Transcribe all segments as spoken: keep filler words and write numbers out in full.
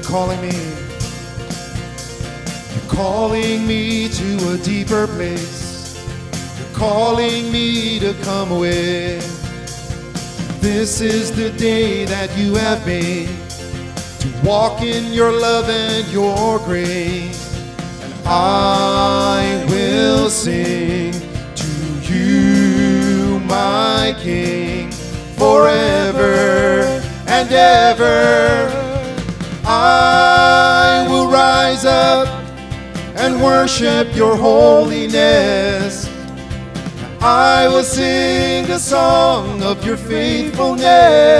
calling me. You're calling me to a deeper place. You're calling me to come away. This is the day that you have made, to walk in your love and your grace. And I will sing to you, my King, forever and ever. I will rise up and worship your holiness. I will sing the song of your faithfulness.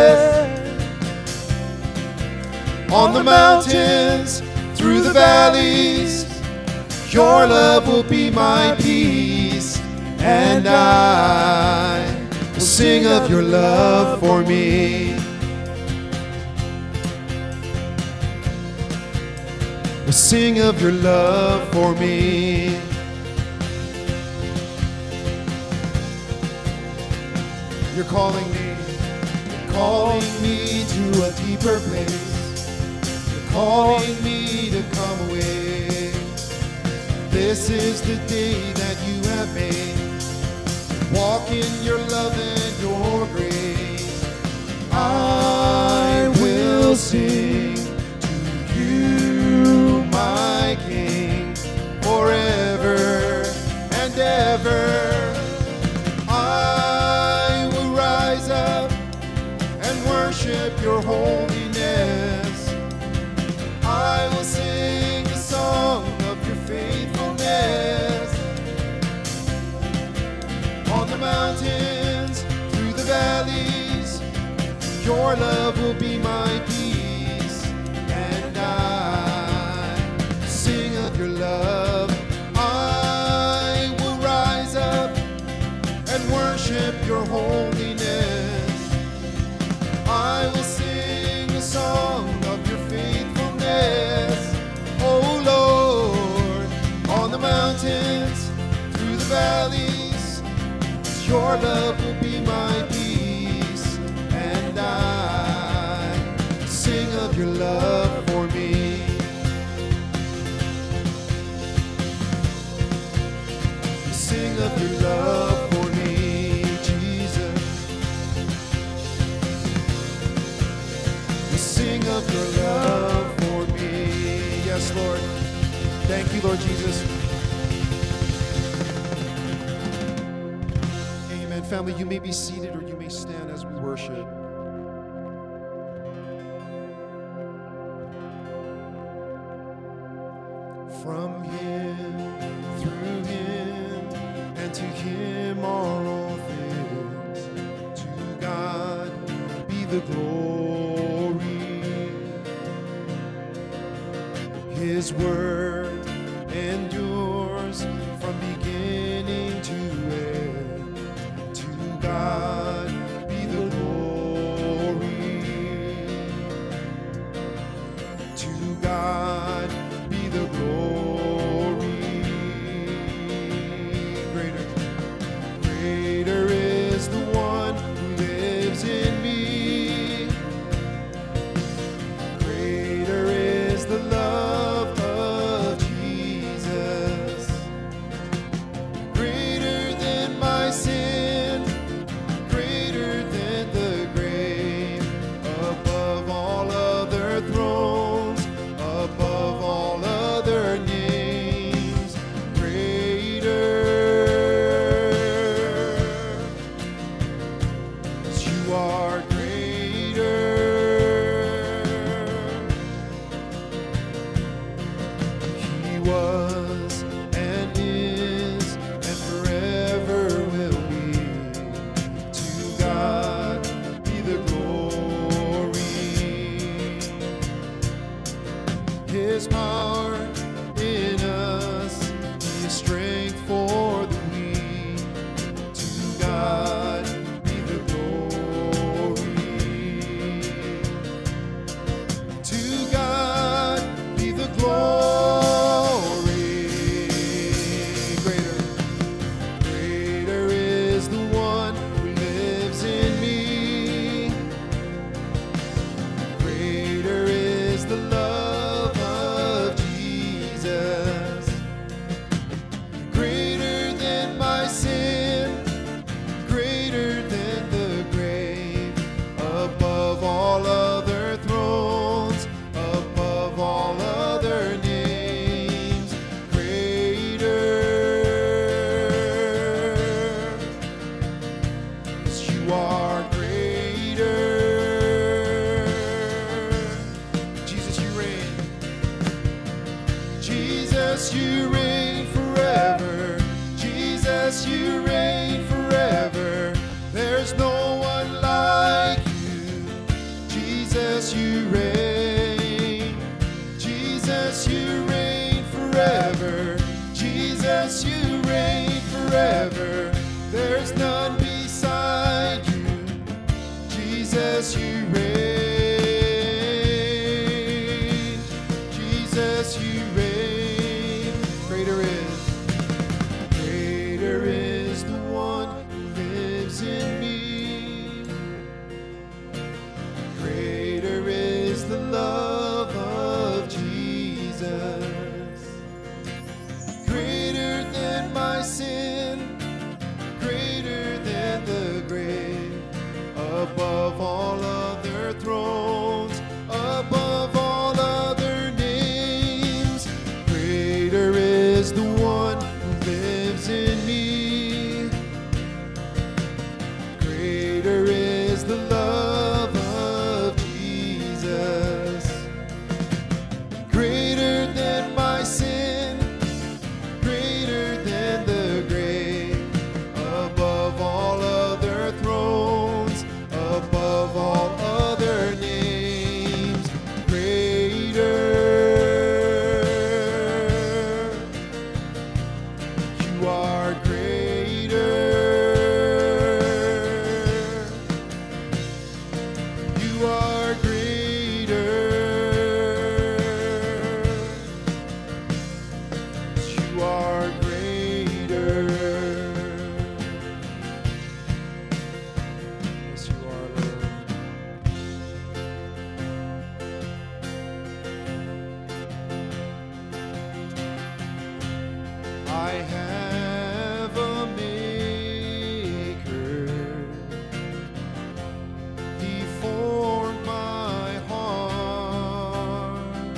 On the mountains, through the valleys, your love will be my peace. And I will sing of your love for me. Will sing of your love for me. You're calling me, you're calling me to a deeper place. You're calling me to come away. This is the day that you have made. Walk in your love and your grace. I will sing to you, my King, forever and ever. I will rise up and worship your holiness. I will sing the song of your faithfulness. On the mountains, through the valleys, your love will be my peace. And I sing of your love. I will rise up and worship your holiness. I will sing a song of your faithfulness. Oh Lord, on the mountains, through the valleys, your love will be my peace. And I sing of your love for me. Sing of your love for me, Jesus. We sing of your love for me. Yes, Lord. Thank you, Lord Jesus. Amen. Family, you may be seated or you may stand as we worship. From him, through him, and to him are all things. To God be the glory. His word endures from beginning to end. To God be the glory. To God be the glory. Greater, greater is the one who lives in me. Greater is the love of Jesus. Greater than my sin, greater than the grave. Above all other thrones, above all other names, greater. 'Cause you are greater. He was and is and forever will be. To God be the glory. His power in us, His strength for the weak. To God be the glory. To God be the glory. Jesus, you reign forever. Jesus, you reign forever. There's no one like you. Jesus, you reign. Jesus, you reign forever. Jesus, you reign forever. There's none beside you. Jesus, you reign. Jesus, you reign. Greater is, greater is the one who lives in me. Greater is the love of Jesus. Greater than my sin, greater than the grave, above all other thrones, above all other names. Greater is the one who lives in me. Greater is the love of Jesus. Greater than my sin, greater than the grave, above all other thrones, above all other names. Greater, you are greater. You are greater. You are greater. Yes, you are, Lord. I have a maker. He formed my heart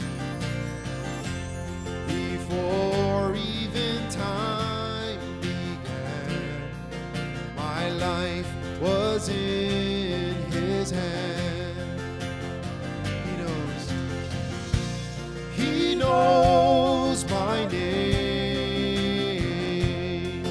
before even time began. My life was in his hand. He knows. He knows my name.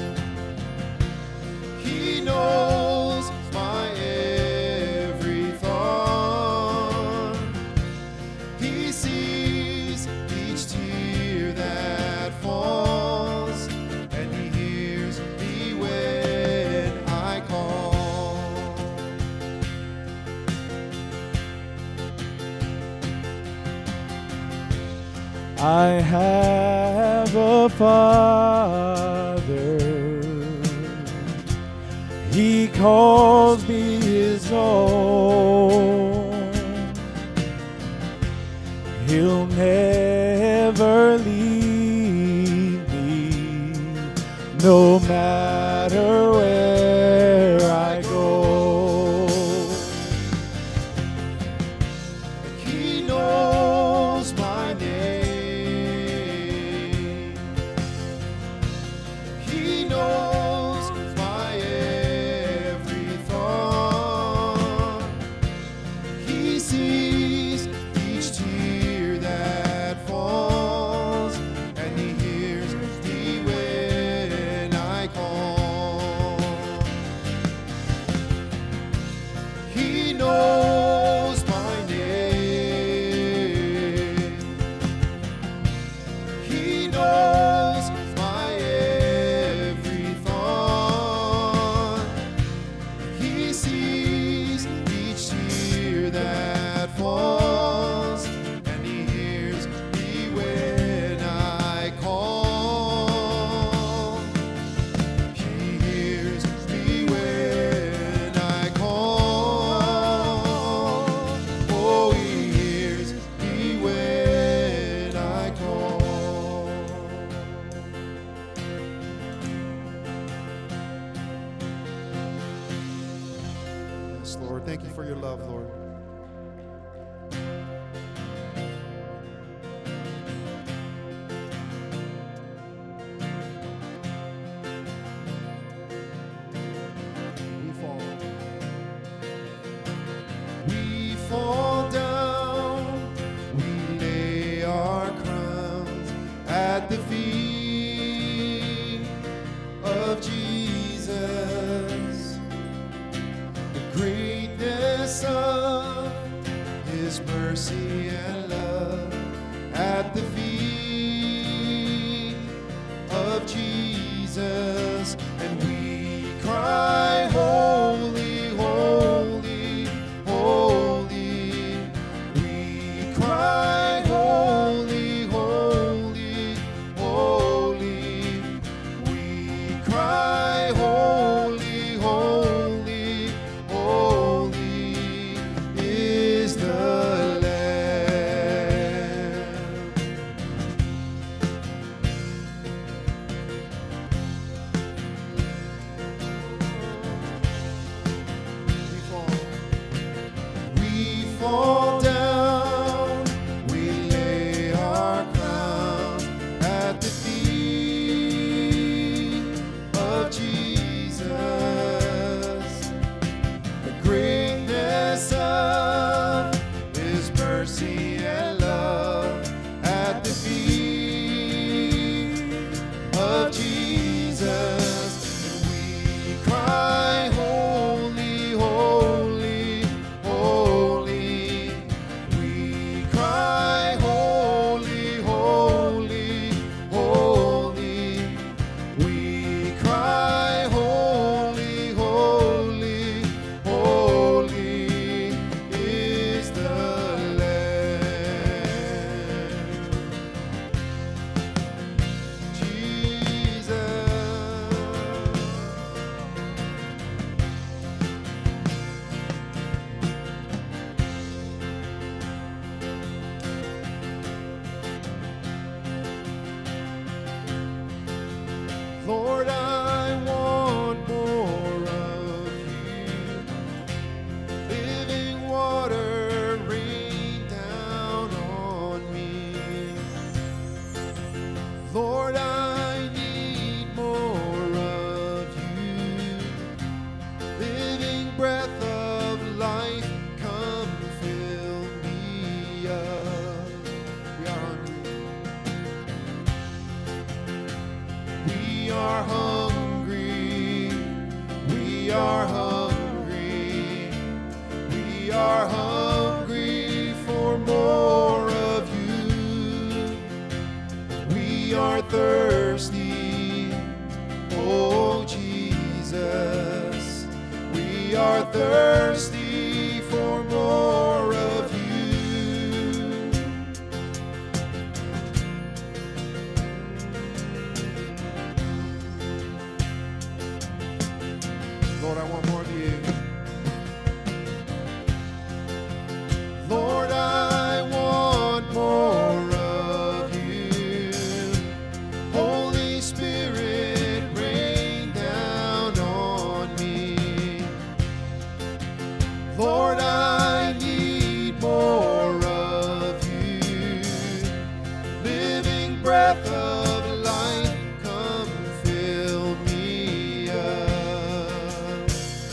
He knows my every thought. He sees each tear that falls, and he hears me when I call. I have a Father. He calls me his own. He'll never leave me, no matter where I go. He knows my name. He knows my every thought. He sees each tear that falls, and he hears me when I call. He knows my name. He knows my every thought. He sees each tear that falls, and he hears me when I call. He hears me when I call. Oh, he hears me when I call. Yes, Lord. Thank you for your love, Lord. We fall. We fall down. We lay our crowns at at the feet of Jesus. The greatness of His mercy and love at the feet of Jesus. And we cry, holy, holy, holy. We cry, holy, holy, holy. We cry, holy, holy, holy is the Lamb. We fall. We fall down, we lay our crowns at the feet of Jesus. The greatness of His mercy and love at the feet of Jesus. And we cry, holy, holy, holy. We cry, holy, holy, holy. We cry, holy, holy, holy is the Lamb. Jesus. Lord, I want more of you. Living water, rain down on me. Lord, I need more of you. Living breath of life, come fill me up. We are hungry. We are hungry. We are hungry. We are hungry for more of you. We are thirsty, oh Jesus. We are thirsty for more of you. Lord, I want more of you. Lord, I want more of you. Holy Spirit, rain down on me. Lord, I need more of you. Living breath of life, come fill me up.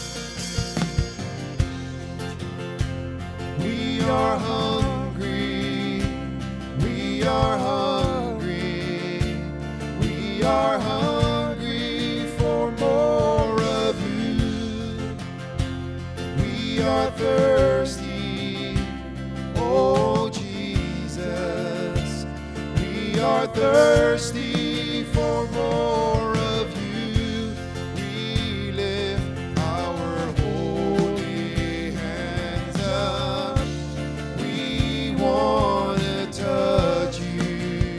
We are hungry. We are hungry. We are hungry for more of you. We are thirsty, oh Jesus. We are thirsty for more of you. We lift our holy hands up. We want to touch you.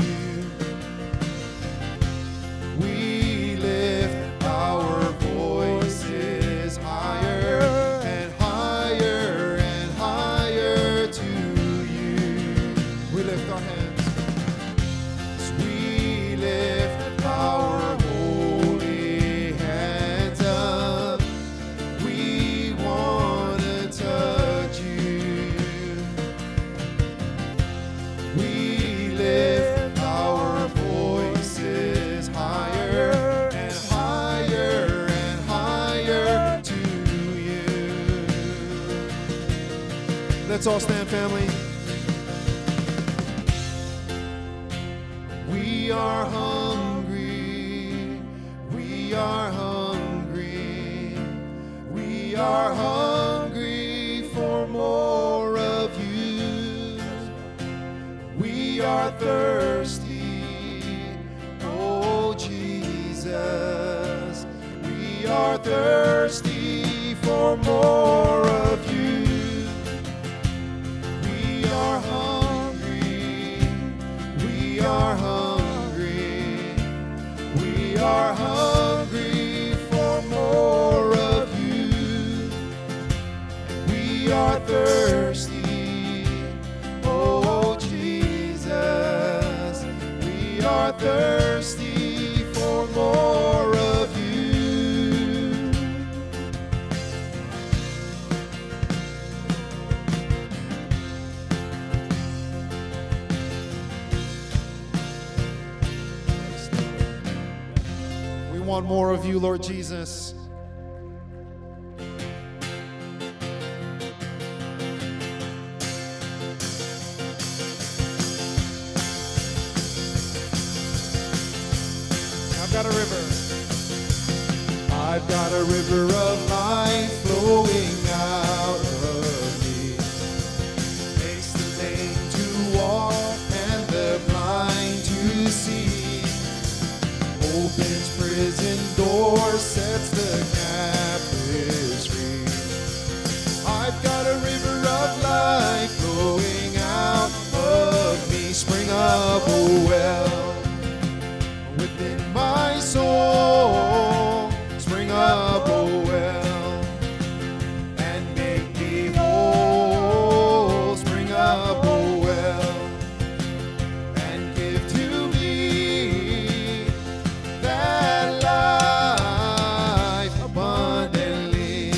We lift our voices higher and higher and higher to you. We lift our hands. We lift our holy hands up. We want to touch you. We lift our voices higher and higher and higher to you. Let's all stand, family. We We are hungry. We are hungry. We are hungry for more of you. We are thirsty, oh Jesus. We are thirsty for more of you. We are hungry. We are hungry. We are hungry for more of you. We are thirsty, oh Jesus. We are thirsty for more of you. We want more of you, Lord Jesus. I've got a river. I've got a river of life flowing out of me. Makes the lame to walk and the blind to see. Opens prison doors, sets the captives free. I've got a river of life flowing out of me. Spring up, oh well, within my soul. Spring up, oh well, and make me whole. Spring up, oh well, and give to me that life abundantly.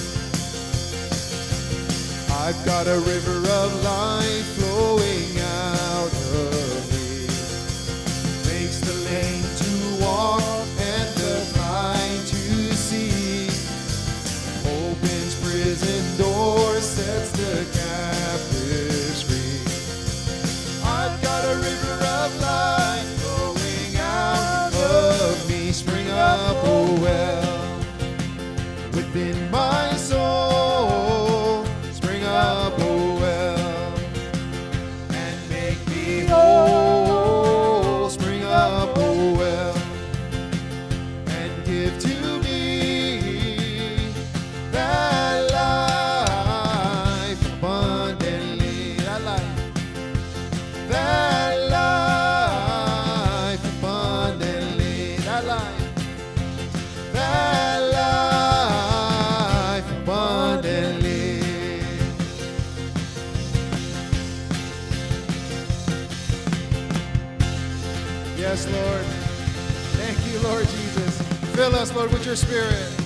I've got a river of life flowing out of me. Makes the lame to walk and the blind to see. Opens prison doors, sets the captives free. I've got a river of life flowing out of me. Spring up, oh well, within my soul. Spring up, oh well, and make me whole. Spring up, oh well, and give to me that life abundantly. That life, that life abundantly. That life, that life abundantly. Yes, Lord. Thank you, Lord Jesus. Fill us, Lord, with your Spirit.